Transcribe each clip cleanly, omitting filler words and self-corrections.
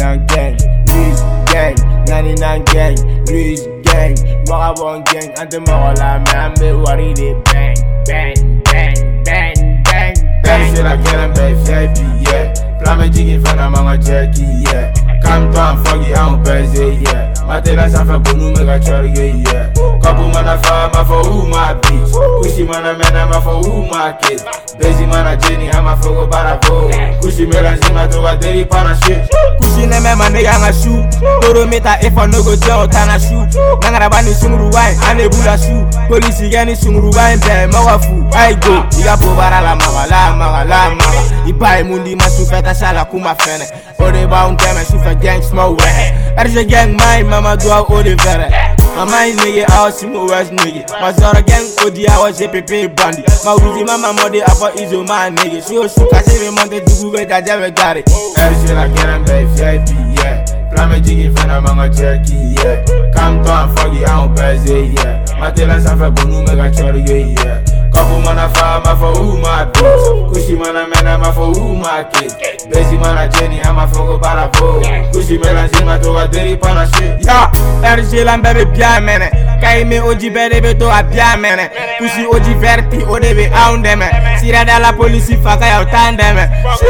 99 gang, Luis gang, 99 gang, Luis gang, Marabon gang, and the Morola man, be worried they bang, bang, bang, bang, bang, bang. Shit like get them VIP, yeah. Flamme jiggy fan among a jerky, yeah. Come to and foggy, I'm busy, yeah. Matela Safa Bunu mega charge, yeah. Couple man a farmer for who my bitch. Kushi man a man, I'm for who my kid. Busy man a Jenny, I'm a fogo barabo. Kushi Melanzima to a daily pana shit. Kushi name man, they hang a shoe. Toro meta if I no go jail, tana shoe. Nangarabani sunguru wine, and a bula shoe. Police again is sunguru wine, there, Mawafu. I go, Yabobara la mama, la mama, la mama. Ibai Mundi Masufeta Sala Kuma Fene. Or they bound them and super gang small way. There's a gang, my mama do all the very. My mind nigga, I was Simo West nigga. My Zara gang, Odi, I was JPP Brandy. My Wizzy mama, mother, I for Iso, my nigga. She was shook, I say, we wanted to do it, I never got it. Every shit I get them, baby, VIP, yeah. Flamme jiggy fan among a jerky, yeah. Come to and foggy, I'm busy, yeah. Matela Safa Bunu mega charge, yeah. Couple man a farmer for who my bitch. Kushi man a man, I'm for who my kid. Busy man a Jenny, I'm a fogo barabo. Kushi Melanzima to a daily pana shit. Yeah, RG baby bien mene. Kaime oji bere beto a bien mene. Kushi oji verti o debe aun deme. Sira da la police faka ya utandeme.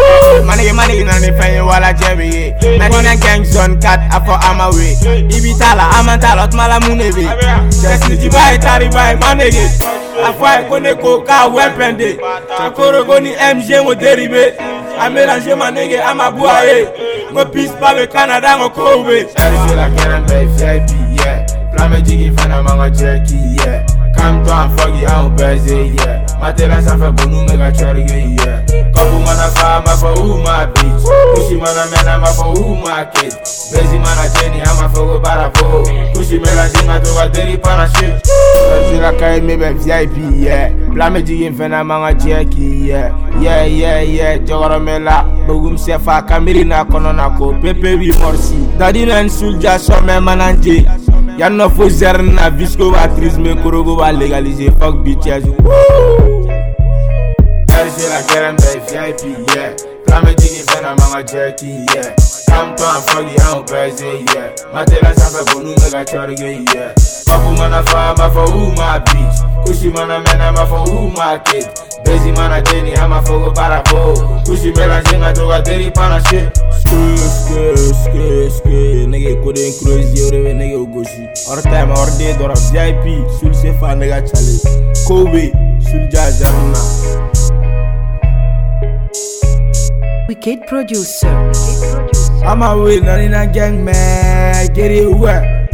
Money na ni fanye wala jebi. Nadina gang zone cat afo ama way. Ibitala amantala otmala munebe. Just ni jibai tari bai manege. Afwa kone koka weapon day. Chakoro goni MJ mo deribe. I mélange my nigga, I'm a boy. Mo peace baby Canada mo Kobe. Every shit I get them baby VIP, yeah. Flamme jiggy fan among a jerky, yeah. Come to and foggy, I'm busy, yeah. Matela Safa Bunu mega charge, yeah. Couple man a farmer for who my bitch. Kushi man a man, I'm for who my kid. Busy man a Jenny, I'm a fogo barabo. Kushi Melanzima to a daily pana shit. Every shit I carry me baby VIP, yeah. Flamme jiggy fan among a jerky, yeah. Yeah. Jogoro mela, bogum sefa kamirina kononako. Pepe vi morsi. Dadina and Sulja some mananje. Yanno fo zerna visco actrice me korogo va légaliser fuck bitches. Woo! Every shit I get them VIP, yeah. Flamme jiggy fan among a jerky, yeah. Come to and foggy, I'm busy, yeah. Matela Safa Bunu mega charge, yeah. Couple man a farmer for who my bitch. Kushi man a man, I'm for who my kid. Busy man a Jenny, I'm a fogo barabo. Kushi Melanzima to a daily pana shit. Skr. Nigga couldn't close the other nigga goshi. Or time or day, or VIP, Sul Sefa nigga challenge. Kobe, Sulja Jarna. Wicked producer. I'm a way, 99 gang man, get it wet.